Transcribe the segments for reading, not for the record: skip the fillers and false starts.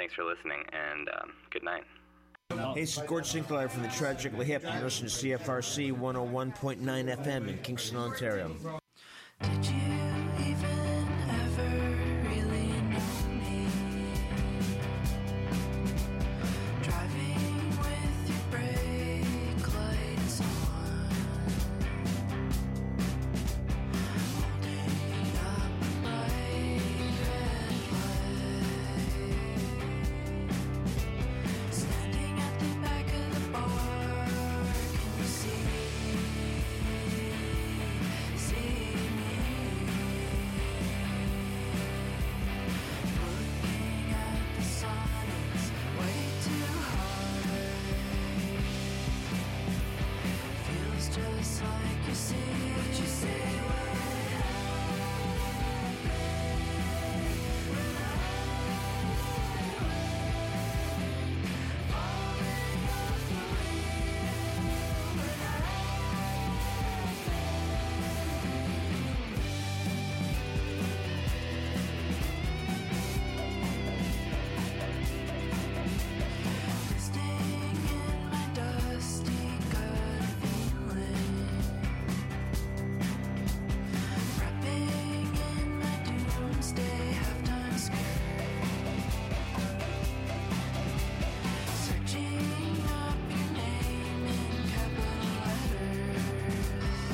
thanks for listening, and good night. Hey, this is Gord Sinclair from the Tragically Hip. You're listening to CFRC 101.9 FM in Kingston, Ontario. Did you even ever really know me? Driving with your brake lights on, holding up a bright red light, standing at the back of the bar. Can you see me? Looking at the sun is way too hard. Feels just like you see what you say would falling off the Staying in my dusty gut feeling, wrapping in my doomsday halftime skirt, searching up your name in capital letters,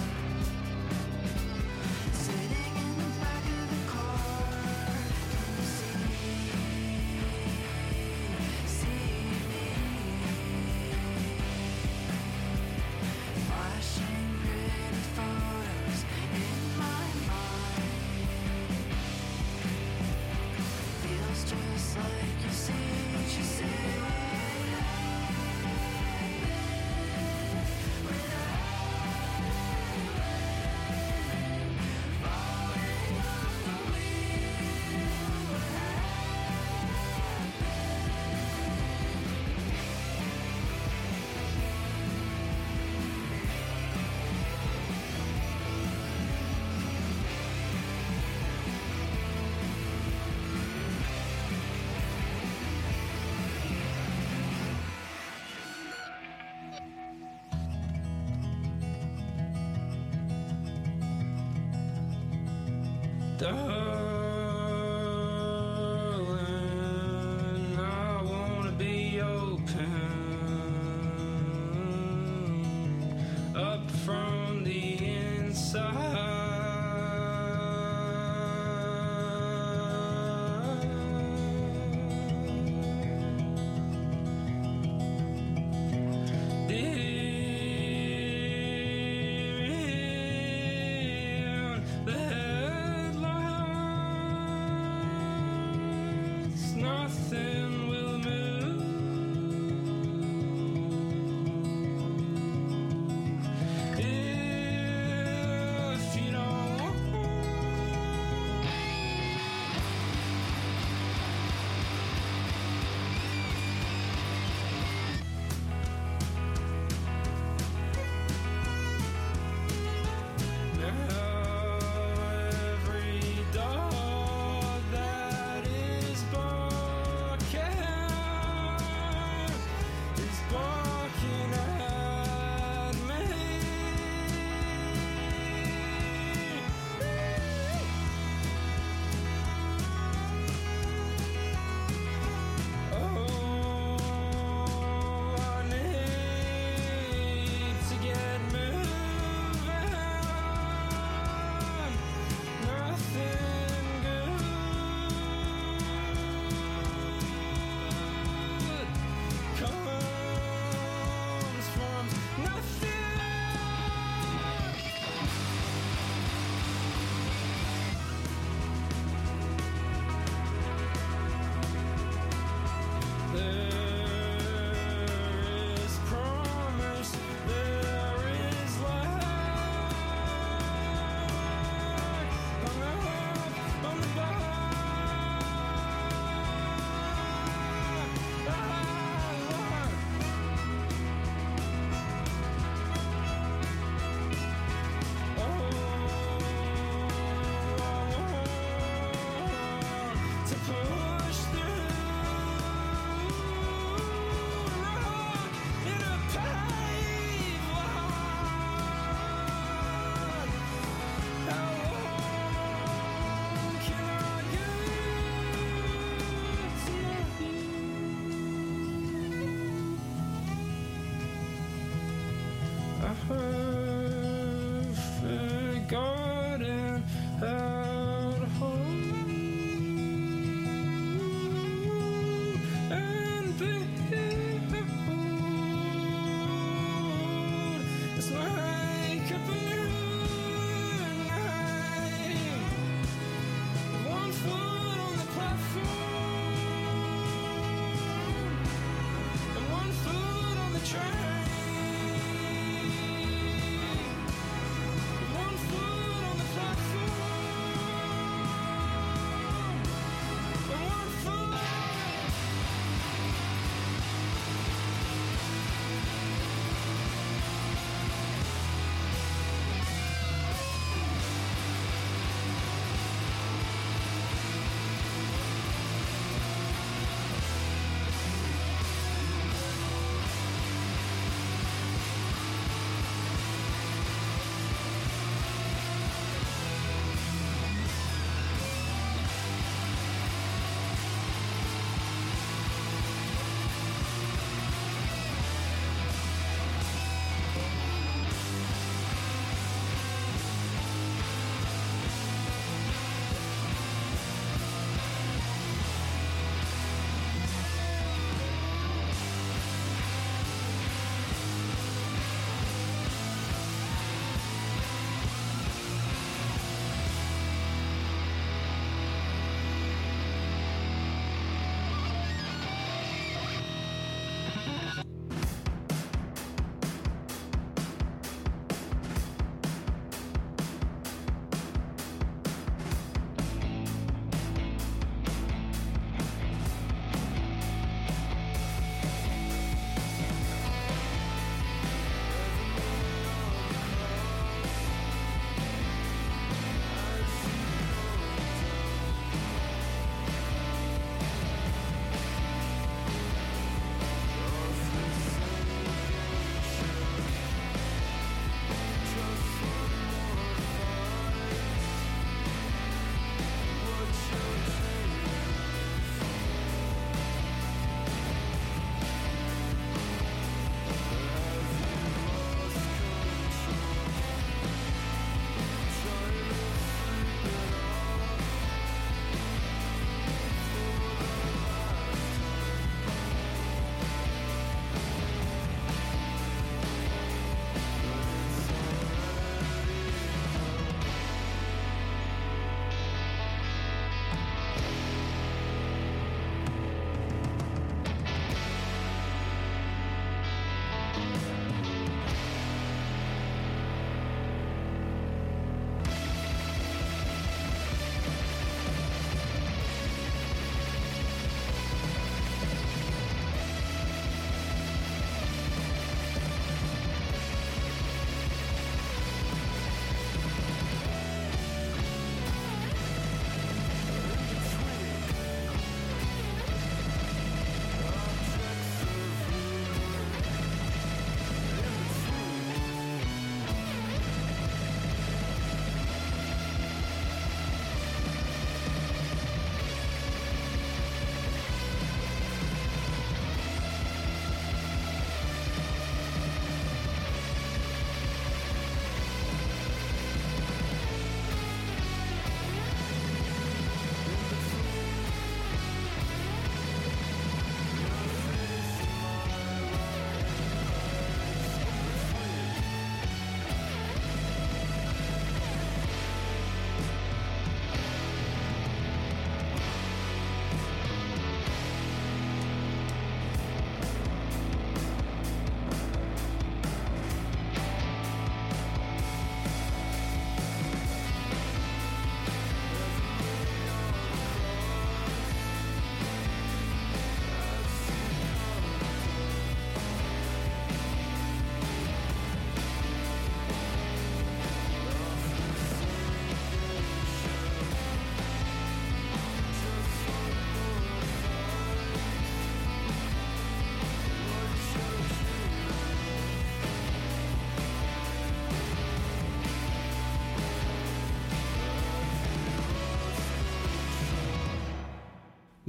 sitting in the back of the car. Can you see me? Flashing pretty photos in my mind. Feels just like you see what you say. Falling off the wheel, what Darling, I wanna be open up from the inside. Dim the headlights.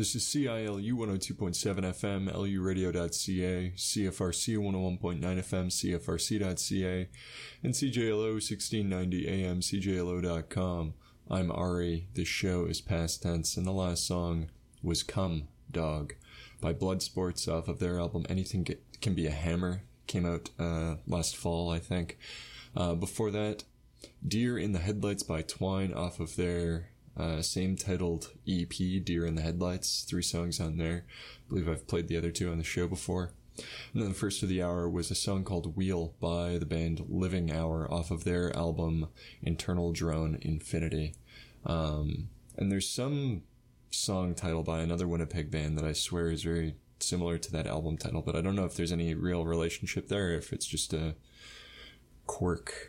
This is CILU 102.7 FM, luradio.ca, CFRC 101.9 FM, CFRC.ca, and CJLO 1690 AM, CJLO.com. I'm Ari. This show is past tense, and the last song was Come, Dog, by Bloodsports off of their album Anything Can Be a Hammer. Came out last fall, I think. Before that, Deer in the Headlights by Twine off of their same titled EP, Deer in the Headlights. 3 songs on there. I believe I've played the other 2 on the show before. And then the first of the hour was a song called Wheel by the band Living Hour off of their album Internal Drone Infinity. And there's some song title by another Winnipeg band that I swear is very similar to that album title, but I don't know if there's any real relationship there, if it's just a quirk.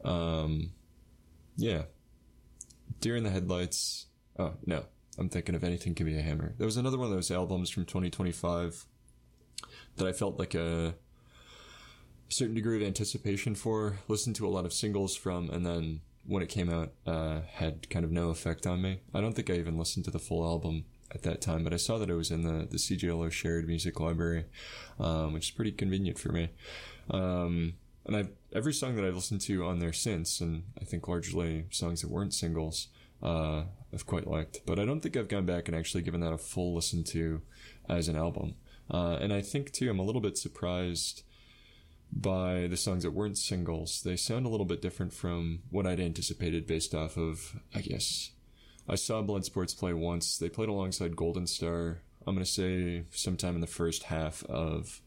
Yeah. Deer in the Headlights. Oh, no. I'm thinking of Anything Can Be a Hammer. There was another one of those albums from 2025 that I felt like a certain degree of anticipation for, listened to a lot of singles from, and then when it came out, had kind of no effect on me. I don't think I even listened to the full album at that time, but I saw that it was in the CJLO shared music library, which is pretty convenient for me. And every song that I've listened to on there since, and I think largely songs that weren't singles, I've quite liked. But I don't think I've gone back and actually given that a full listen to as an album. And I think, too, I'm a little bit surprised by the songs that weren't singles. They sound a little bit different from what I'd anticipated based off of, I guess, I saw Bloodsports play once. They played alongside Golden Star, I'm going to say sometime in the first half of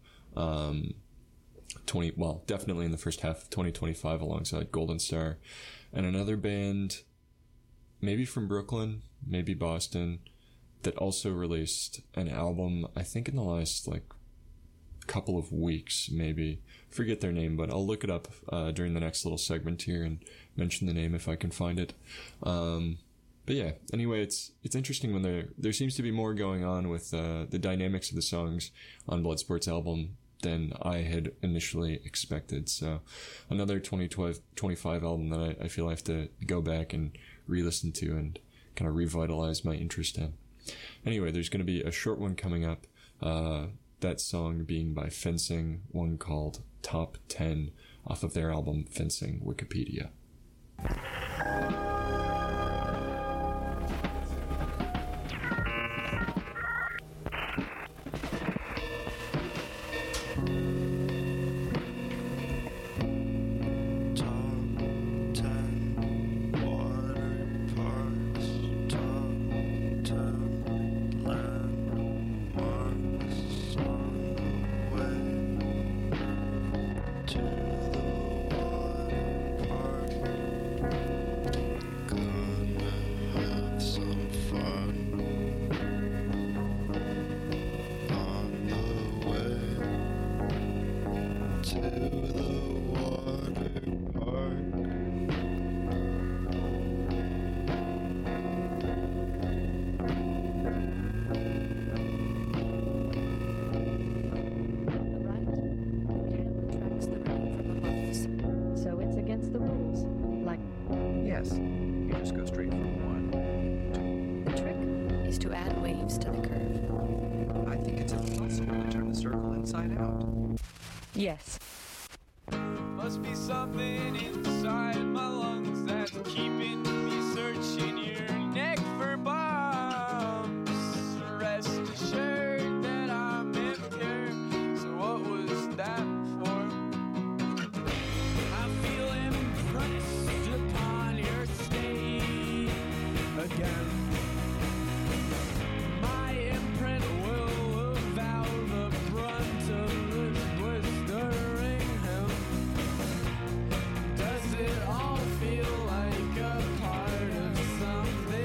definitely in the first half of 2025 alongside Golden Star. And another band, maybe from Brooklyn, maybe Boston, that also released an album, I think in the last, couple of weeks, maybe. Forget their name, but I'll look it up during the next little segment here and mention the name if I can find it. But yeah, anyway, it's interesting when there seems to be more going on with the dynamics of the songs on Bloodsports' album than I had initially expected. So another 2025 album that I feel I have to go back and re-listen to and kind of revitalize my interest in. Anyway, there's going to be a short one coming up, that song being by Fencing, one called Top 10 off of their album Fencing Wikipedia. Yes. Must be something inside my lungs that's keeping me searching your neck for bombs. Rest assured that I'm impure. So what was that for? I feel impressed upon your state again. My imprint will avow the brunt of this blistering hem. Does it all feel like a part of something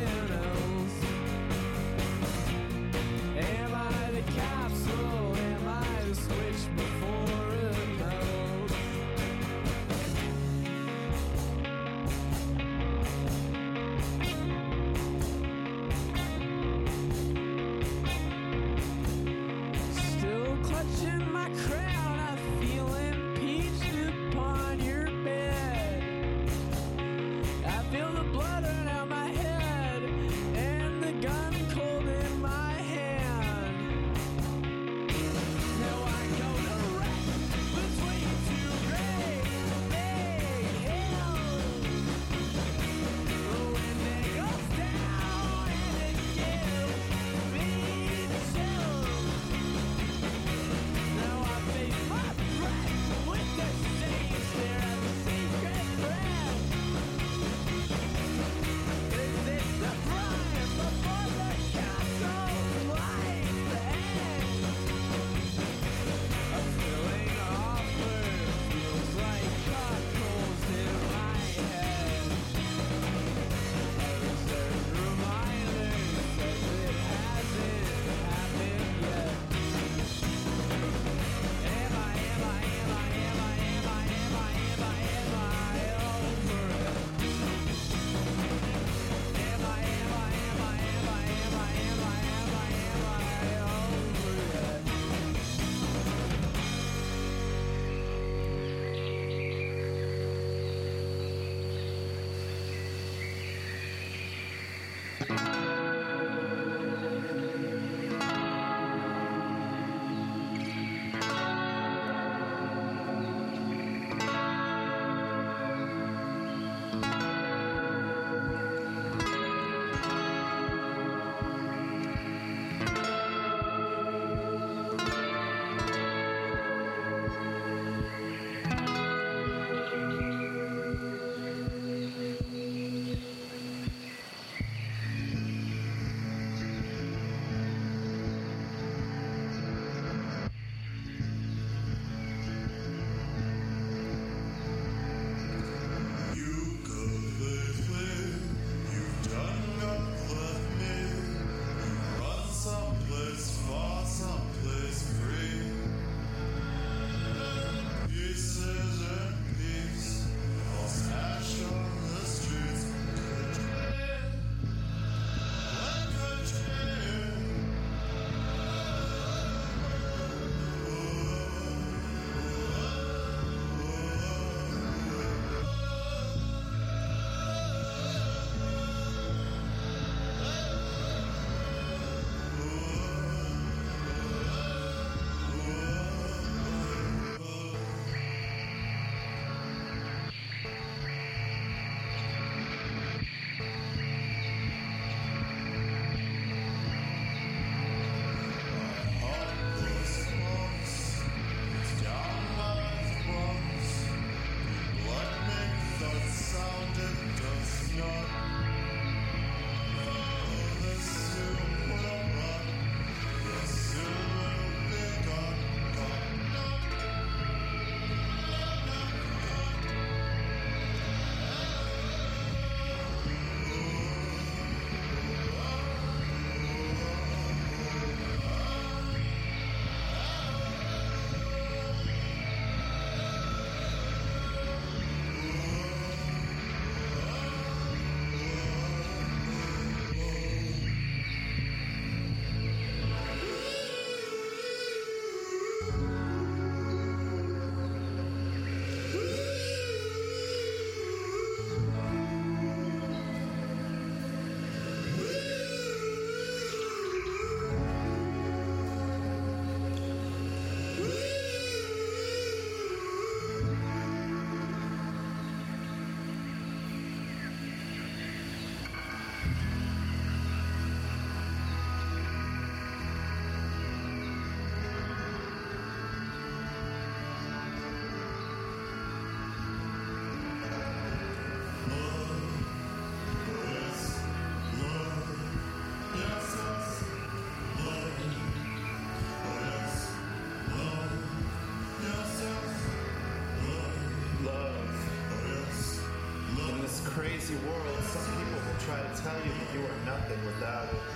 crazy world, some people will try to tell you that you are nothing without it.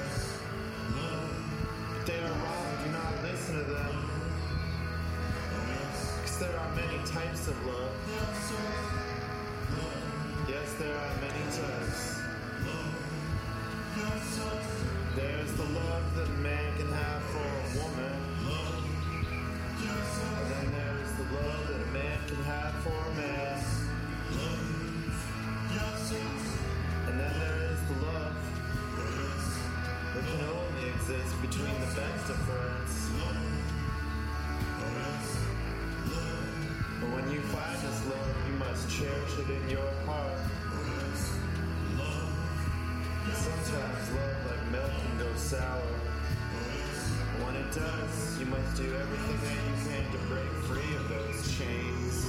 But they are wrong, do not listen to them. Because there are many types of love. Yes, there are many types. There's the love that a man can have for a woman. And then there's the love that a man can have for a man. And then there is the love that can only exist between the best of friends. But when you find this love, you must cherish it in your heart. Sometimes love, like milk, can go sour. But when it does, you must do everything that you can to break free of those chains.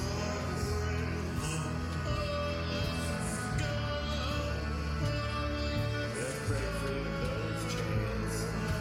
Let's break free of those chains.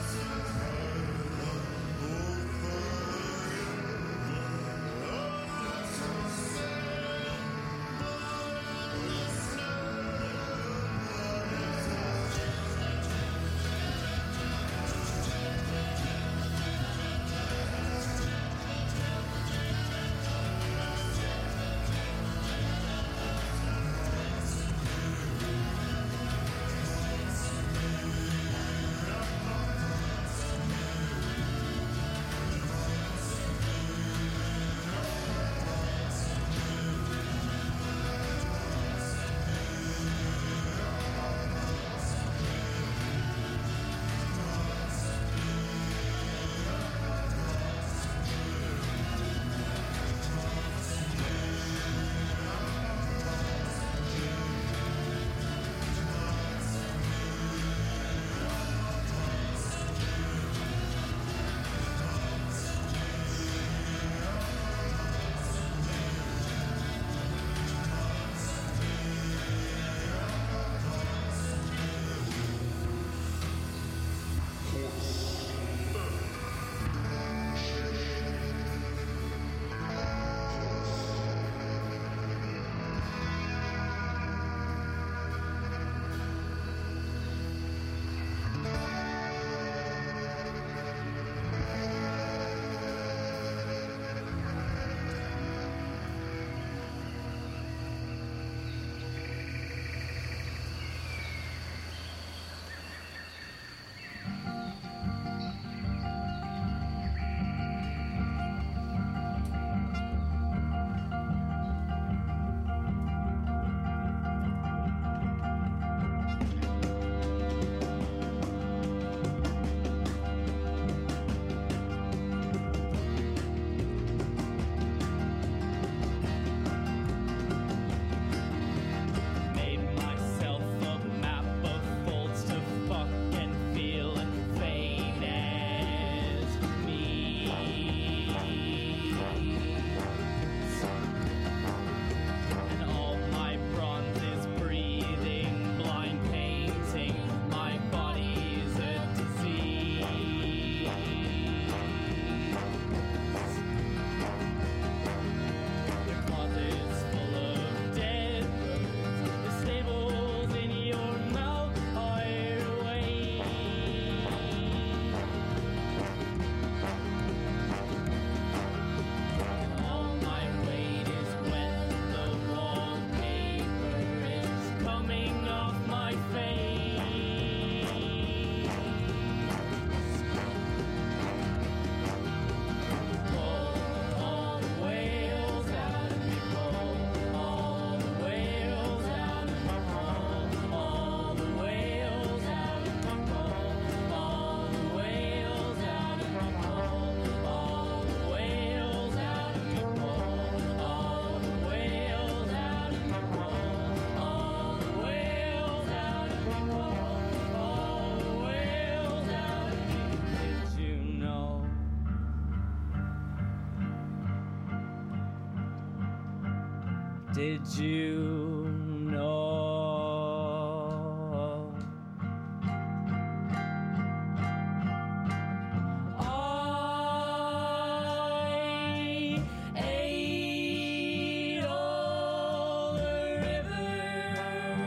Did you know? I ate all the rivers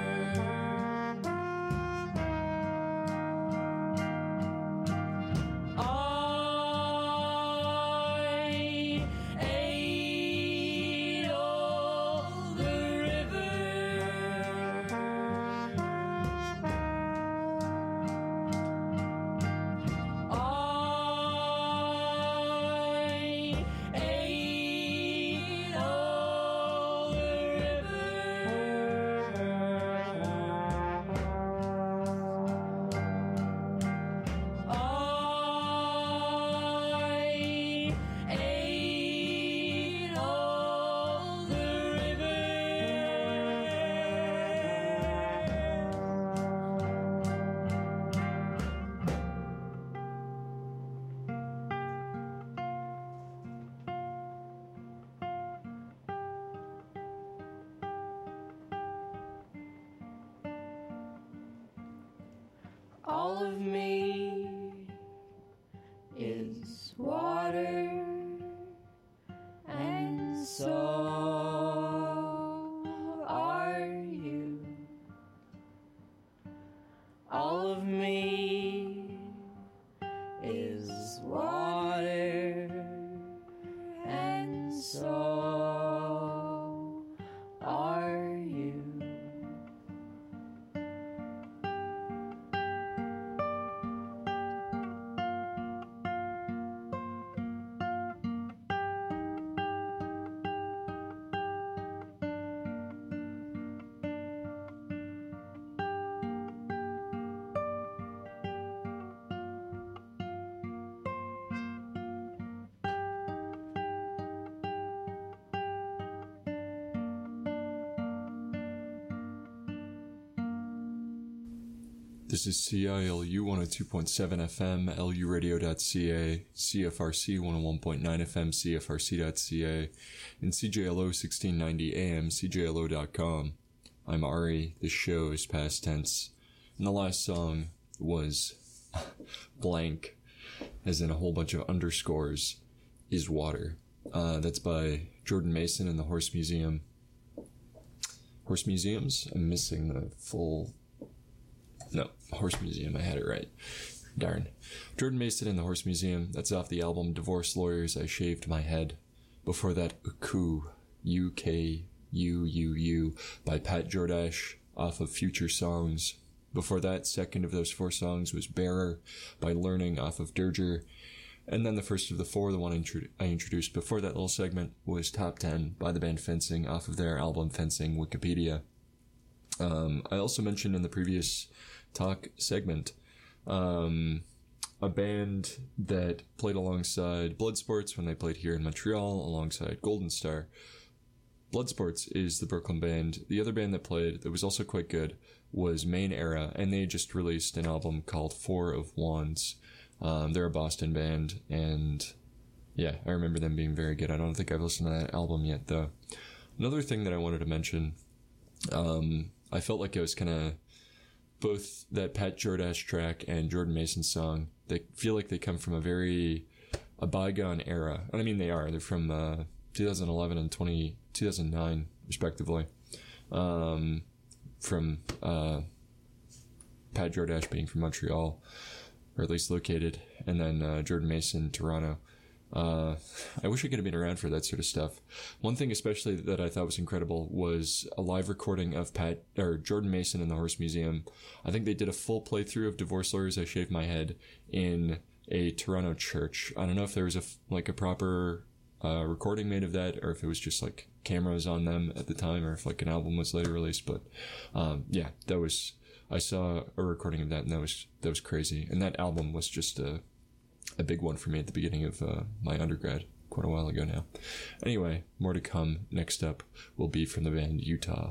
All of me is water, and so are you. All of me is water, and so are you. This is CILU 102.7 FM, luradio.ca, CFRC 101.9 FM, CFRC.ca, and CJLO 1690 AM, CJLO.com. I'm Ari. This show is past tense. And the last song was blank, as in a whole bunch of underscores, is Water. That's by Jordan Mason and the Horse Museum. Horse Museums? I'm missing the full... No, Horse Museum, I had it right. Darn. Jordan Mason and the Horse Museum, that's off the album Divorce Lawyers, I Shaved My Head. Before that, Uku, U-K-U-U-U, by Pat Jordache, off of Future Songs. Before that, second of those 4 songs was Bearer, by Learning, off of Dirger. And then the first of the 4, the one I introduced before that little segment, was Top 10, by the band Fencing, off of their album Fencing, Wikipedia. I also mentioned in the previous talk segment a band that played alongside Bloodsports when they played here in Montreal alongside Golden Star. Bloodsports is the Brooklyn band. The other band that played that was also quite good was Main Era, and they just released an album called Four of Wands. They're a Boston band, and yeah, I remember them being very good. I don't think I've listened to that album yet, though. Another thing that I wanted to mention, I felt like I was kind of both that Pat Jordache track and Jordan Mason song. They feel like they come from a bygone era. And I mean, they are. They're from 2011 and 2009, respectively. From Pat Jordache being from Montreal, or at least located, and then Jordan Mason, Toronto. I wish I could have been around for that sort of stuff. One thing especially that I thought was incredible was a live recording of Jordan Mason in the Horse Museum. I think they did a full playthrough of Divorce Lawyers, I Shaved My Head in a Toronto church. I don't know if there was a proper recording made of that, or if it was just like cameras on them at the time, or if like an album was later released. But yeah, I saw a recording of that, and that was crazy. And that album was just a big one for me at the beginning of my undergrad, quite a while ago now. Anyway, more to come. Next up will be from the band Utah.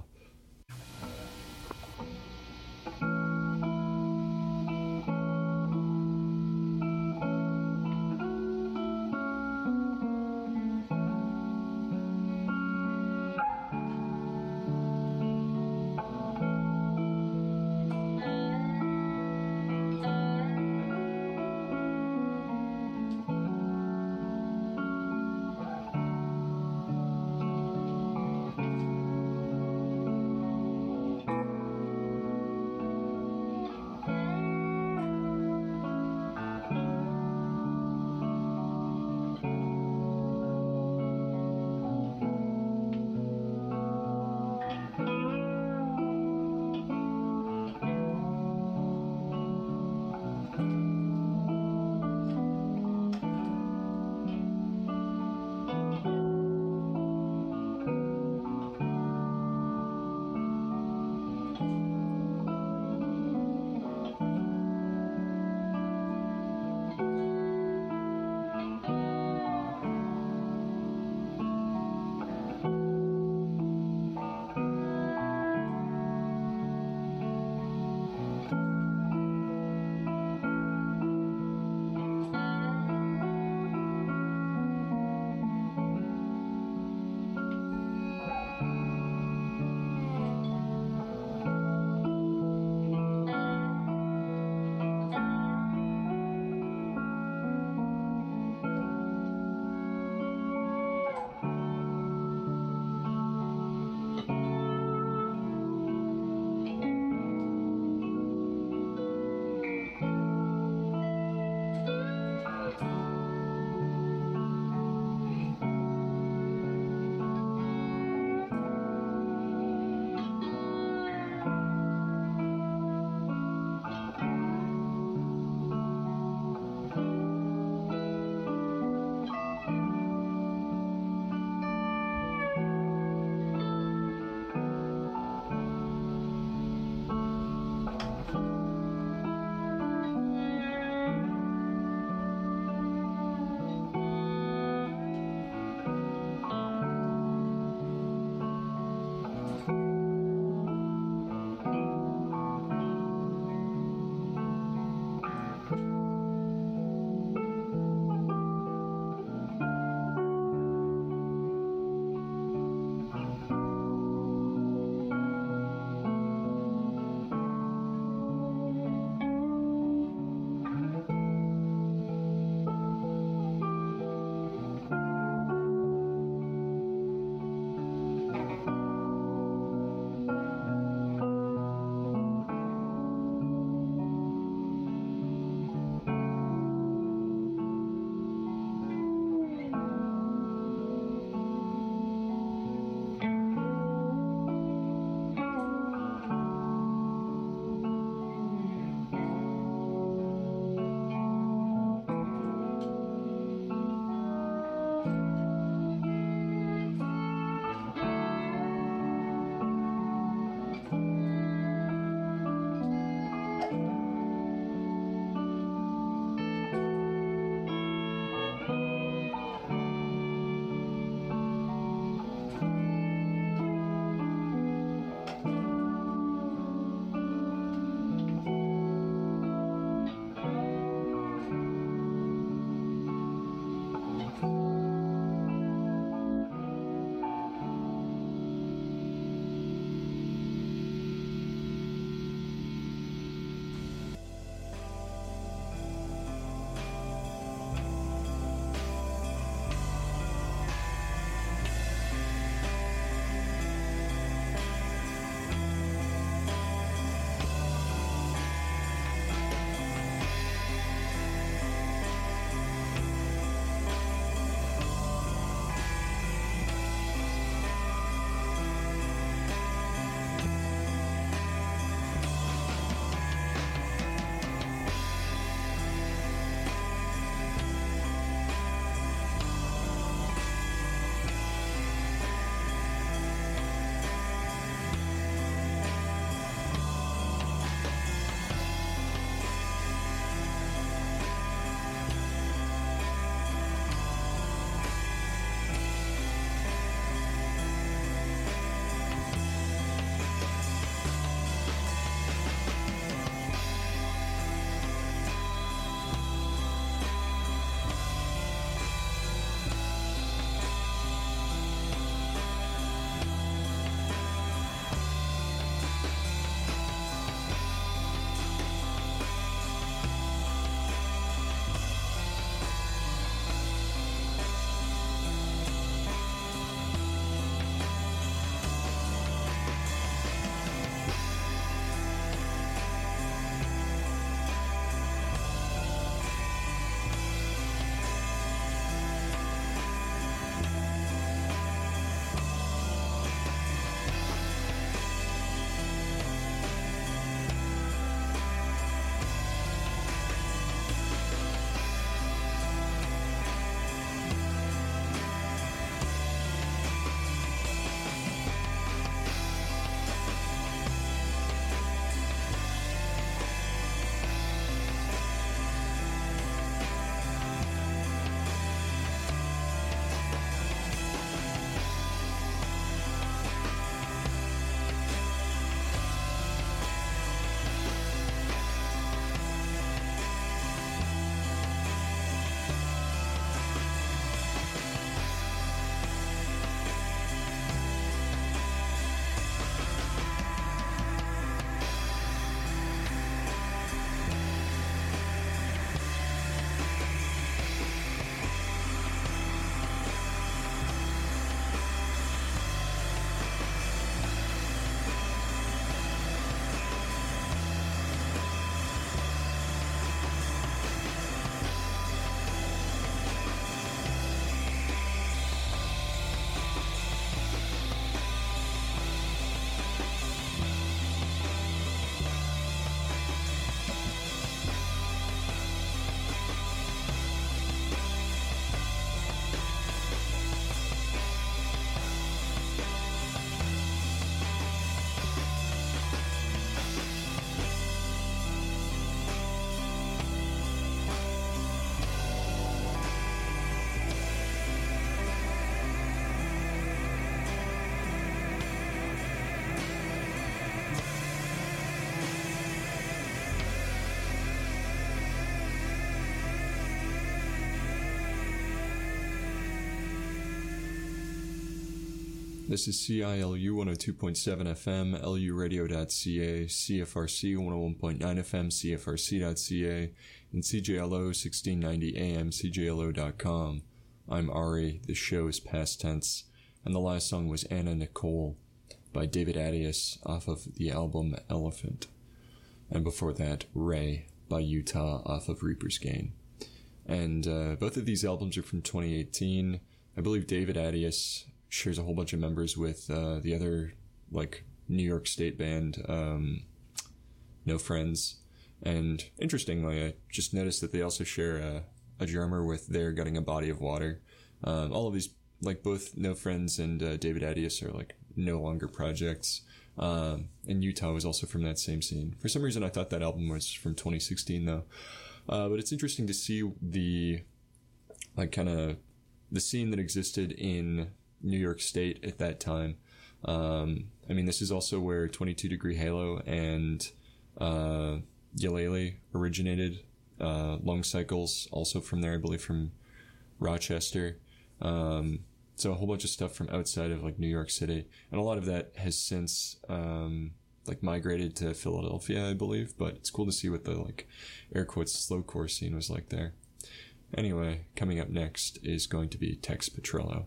This is CILU 102.7 FM, luradio.ca, CFRC 101.9 FM, CFRC.ca, and CJLO 1690 AM, CJLO.com. I'm Ari, the show is past tense, and the last song was Anna Nicole by David Adius off of the album Elephant. And before that, Ray by Utah off of Reaper's Gain. And both of these albums are from 2018. I believe David Adius shares a whole bunch of members with the other, like, New York State band, No Friends. And interestingly, I just noticed that they also share a drummer with They're Gutting a Body of Water. All of these, like, both No Friends and David Adius are, like, no longer projects. And Utah was also from that same scene. For some reason, I thought that album was from 2016, though. But it's interesting to see the, like, kind of the scene that existed in New York State at that time. I mean, this is also where 22 Degree Halo and Yalele originated. Long Cycles, also from there, I believe from Rochester. So a whole bunch of stuff from outside of, like, New York City. And a lot of that has since, like, migrated to Philadelphia, I believe. But it's cool to see what the, like, air quotes, slowcore scene was like there. Anyway, coming up next is going to be Tex Petrello.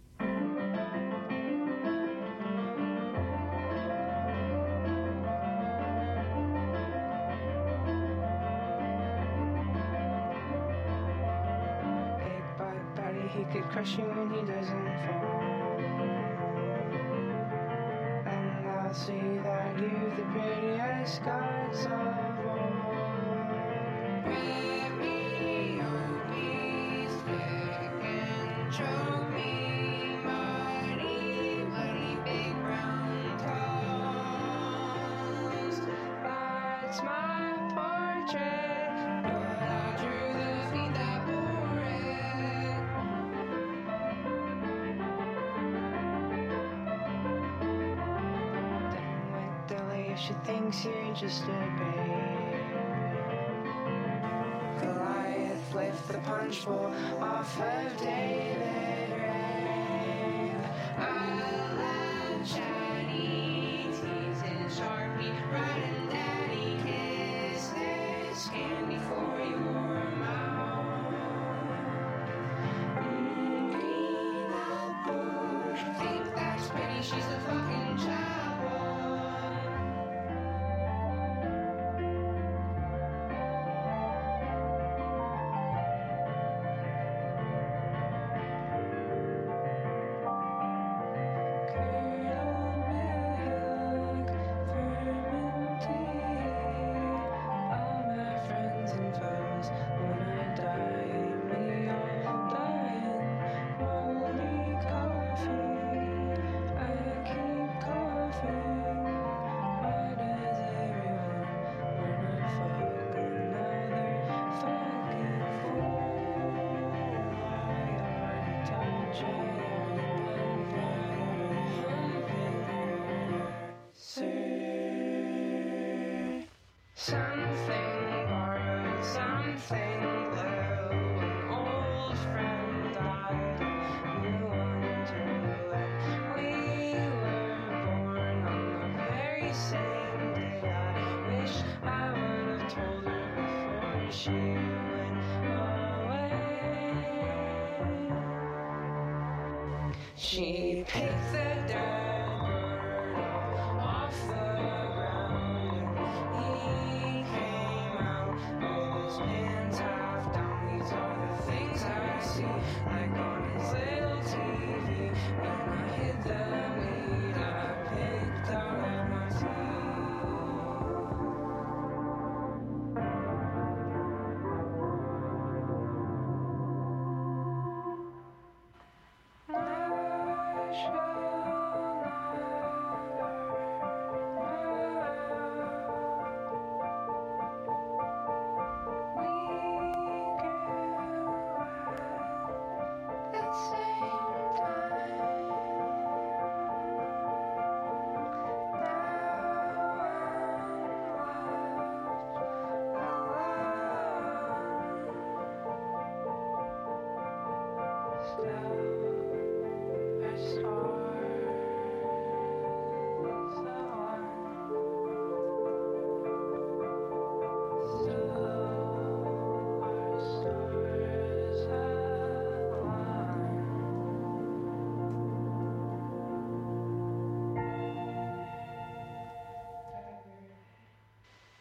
He could crush you when he doesn't fall. And I'll see that you've the prettiest guards of all. Rip me, please, stick and choke me, muddy, bloody big brown toes. That's my portrait, but I drew the feet that bore it. She thinks you're just a babe. Goliath lift the punch bowl off of David Ray. I'll chatty tease and Sharpie, riding daddy, kiss this candy for your mouth. Green apple, think that's pretty, she's a fucking child. Something borrowed, something blue. An old friend died, new one to let. We were born on the very same day. I wish I would have told her before she went away. She picked the dead bird off the ground. He came out with his pants half down. These are the things I see, like on his little TV. When I hit the weed I picked out of my teeth.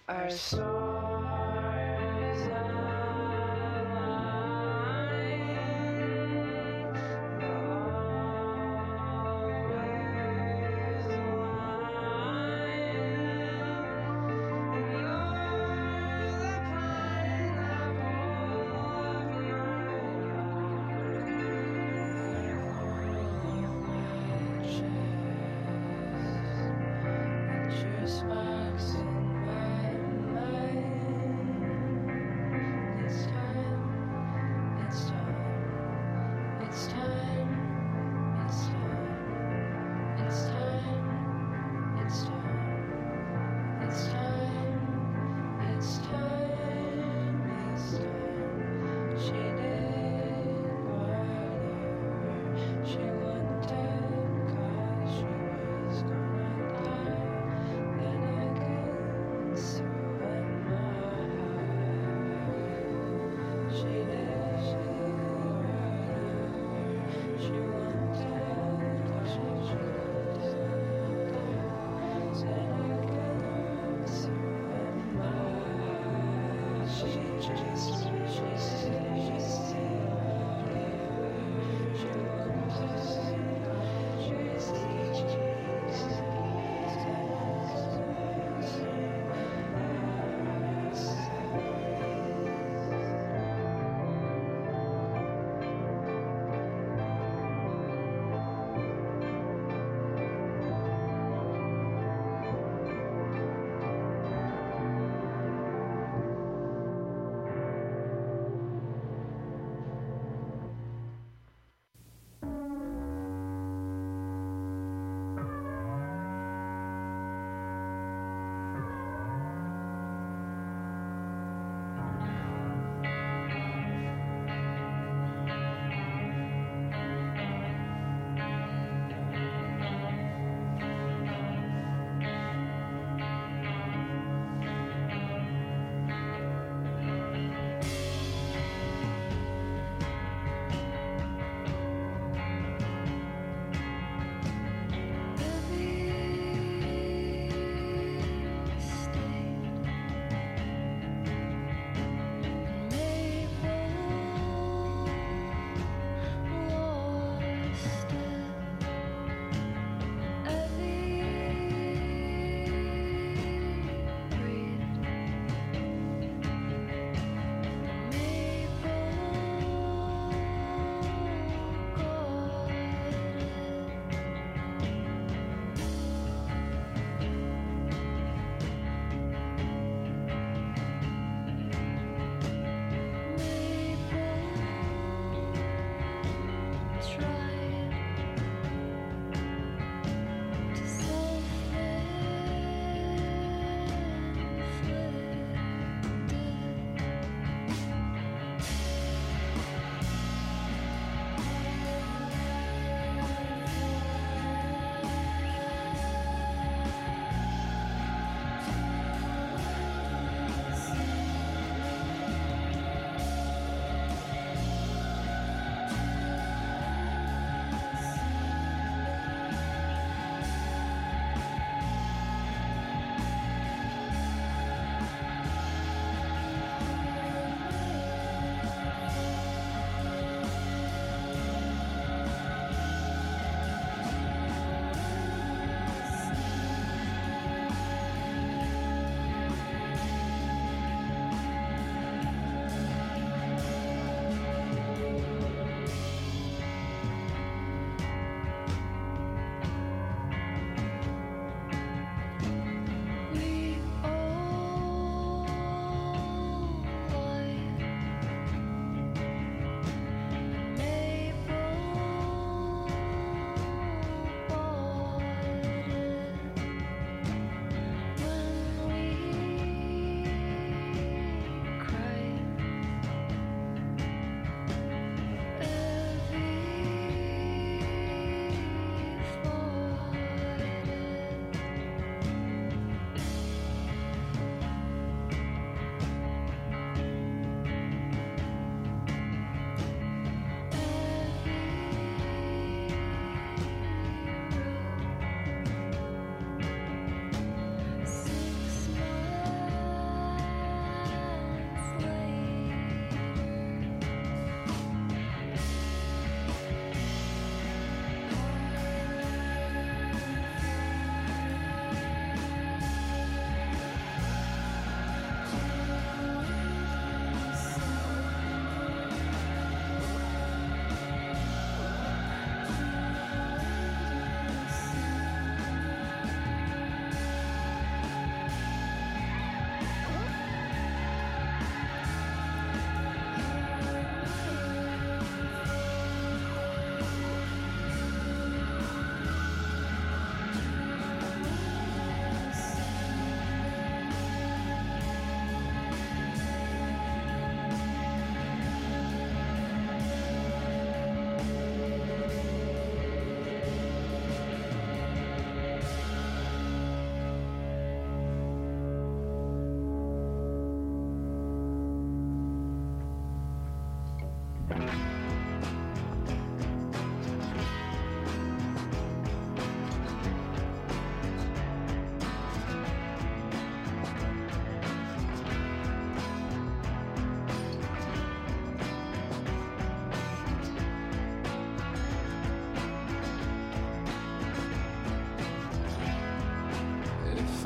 Our stars Sparks in my mind.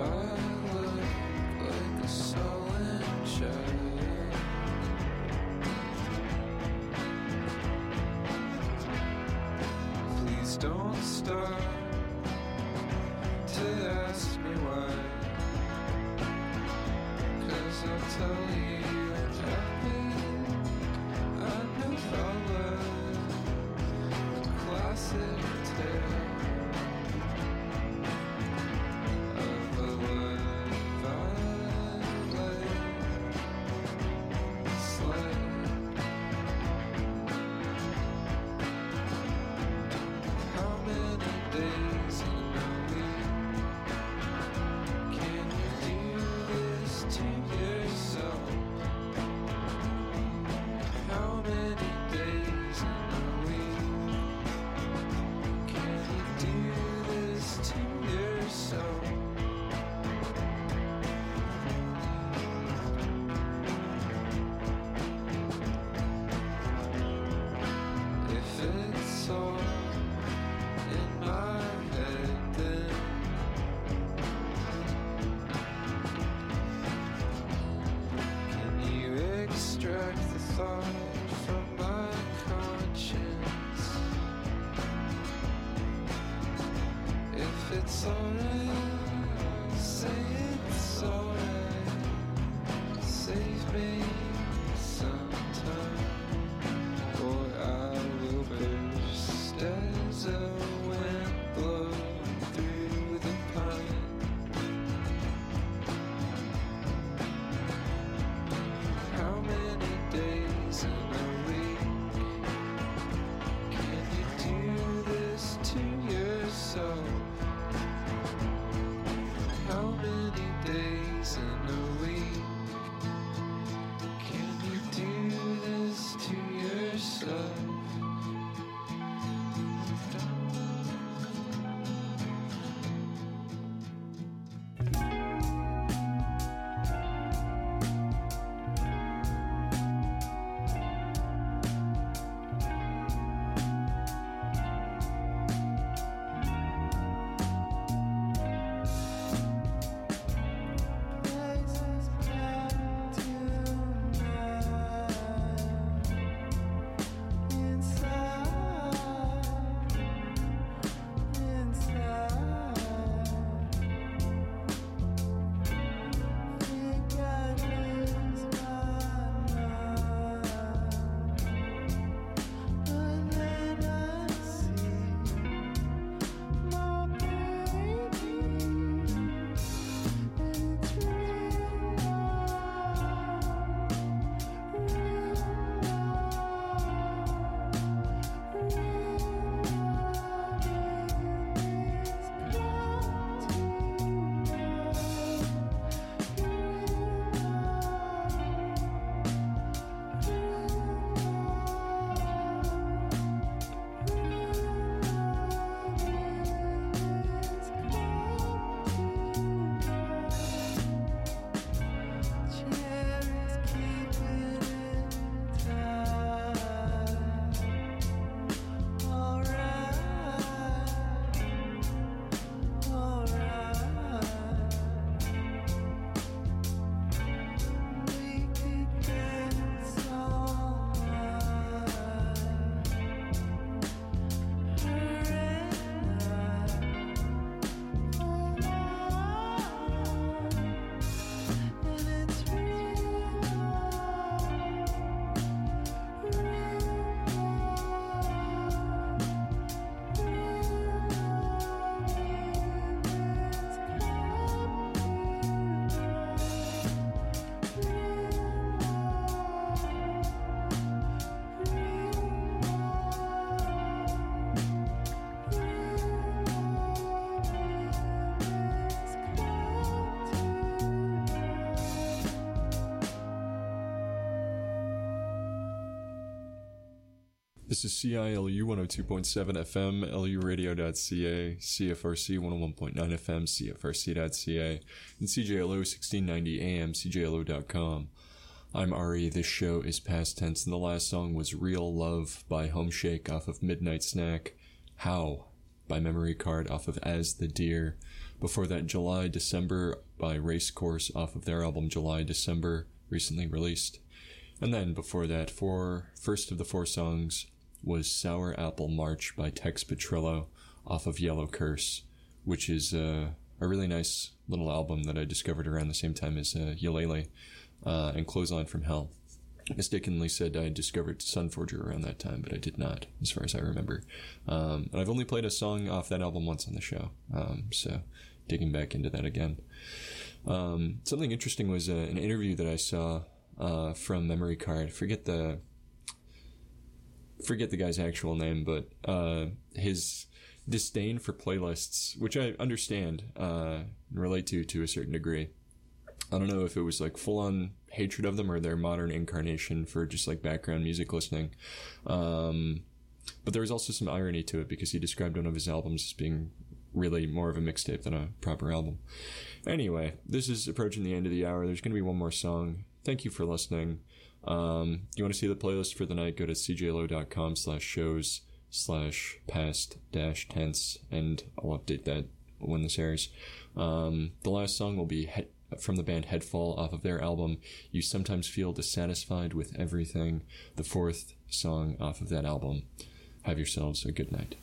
Don't start to ask me why, 'cause I'll tell you it happened. I know fella, a classic tale of a life I slay. How many days in a week can you do this to yourself? How many days in a week can you do this to yourself? If it's all in my head, then can you extract the thought from my conscience? If it's alright, say it's alright. Save me sometime, or I will burst as a wind blows through the pine. How many days in a week can you do this to yourself? How many days in a week can you do this to yourself? Places back to This is CILU 102.7 FM, luradio.ca, CFRC 101.9 FM, CFRC.ca, and CJLO 1690 AM, CJLO.com. I'm Ari. This show is past tense, and the last song was Real Love by Homeshake off of Midnight Snack. How by Memory Card off of As the Deer. Before that, July December by Racecourse off of their album July December, recently released. And then before that, first of the 4 songs was Sour Apple March by Tex Petrillo off of Yellow Curse, which is a really nice little album that I discovered around the same time as Yalele and Clothesline from Hell. I mistakenly said I discovered Sunforger around that time, but I did not, as far as I remember. And I've only played a song off that album once on the show, so digging back into that again. Something interesting was an interview that I saw from Memory Card. Forget the guy's actual name, but his disdain for playlists, which I understand and relate to a certain degree. I don't know if it was like full-on hatred of them or their modern incarnation for just like background music listening. But there was also some irony to it because he described one of his albums as being really more of a mixtape than a proper album. Anyway, this is approaching the end of the hour. There's going to be one more song. Thank you for listening. You want to see the playlist for the night, go to cjlo.com/shows/past-tense, and I'll update that when this airs. The last song will be from the band Headfall off of their album You Sometimes Feel Dissatisfied with Everything, the 4th song off of that album. Have yourselves a good night.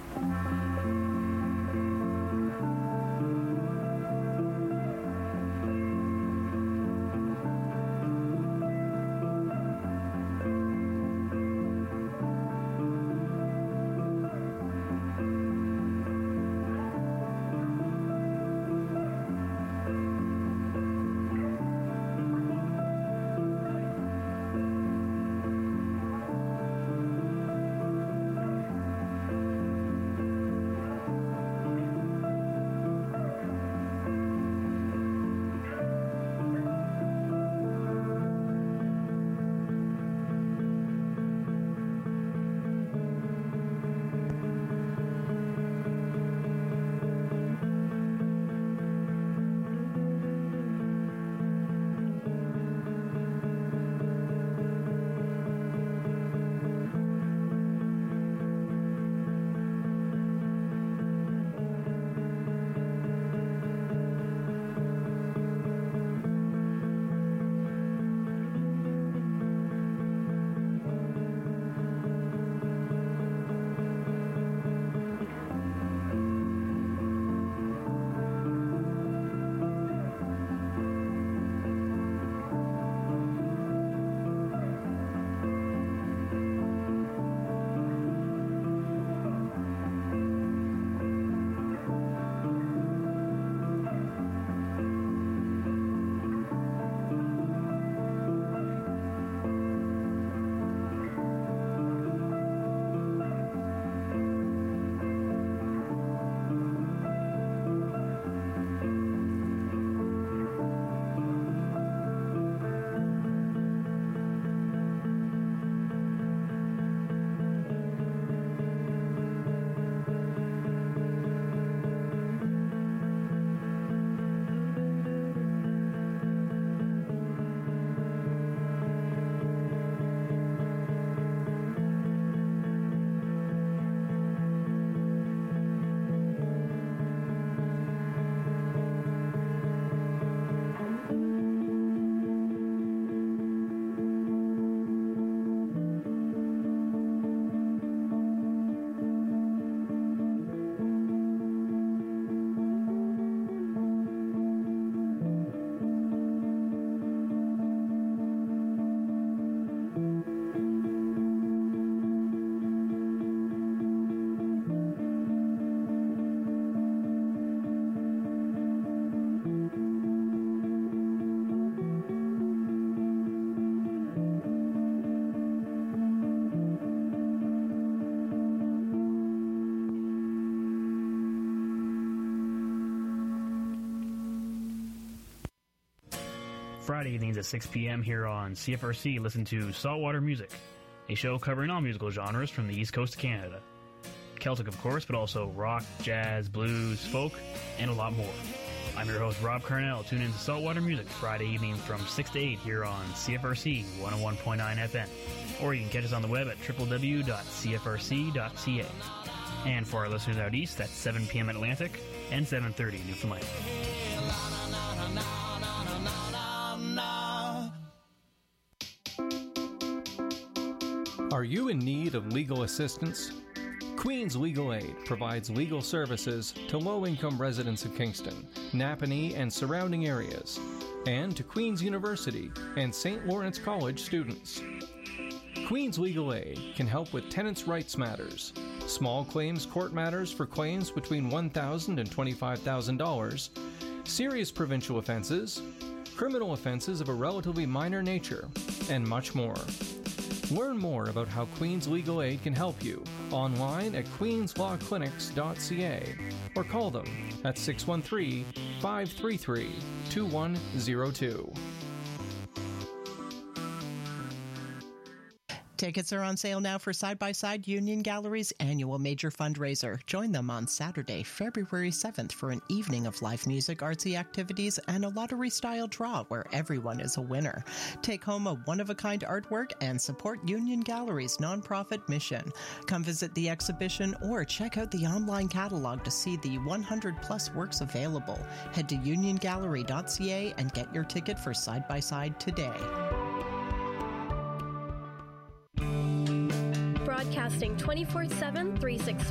Friday evenings at 6 p.m. here on CFRC. Listen to Saltwater Music, a show covering all musical genres from the East Coast of Canada. Celtic, of course, but also rock, jazz, blues, folk, and a lot more. I'm your host, Rob Carnell. Tune in to Saltwater Music Friday evening from 6 to 8 here on CFRC 101.9 FM. Or you can catch us on the web at www.cfrc.ca. And for our listeners out east, that's 7 p.m. Atlantic and 7:30 Newfoundland. Are you in need of legal assistance? Queen's Legal Aid provides legal services to low-income residents of Kingston, Napanee, and surrounding areas, and to Queen's University and St. Lawrence College students. Queen's Legal Aid can help with tenants' rights matters, small claims court matters for claims between $1,000 and $25,000, serious provincial offenses, criminal offenses of a relatively minor nature, and much more. Learn more about how Queen's Legal Aid can help you online at queenslawclinics.ca or call them at 613-533-2102. Tickets are on sale now for Side by Side Union Gallery's annual major fundraiser. Join them on Saturday, February 7th for an evening of live music, artsy activities, and a lottery-style draw where everyone is a winner. Take home a one-of-a-kind artwork and support Union Gallery's nonprofit mission. Come visit the exhibition or check out the online catalog to see the 100-plus works available. Head to uniongallery.ca and get your ticket for Side by Side today. Broadcasting 24/7, 365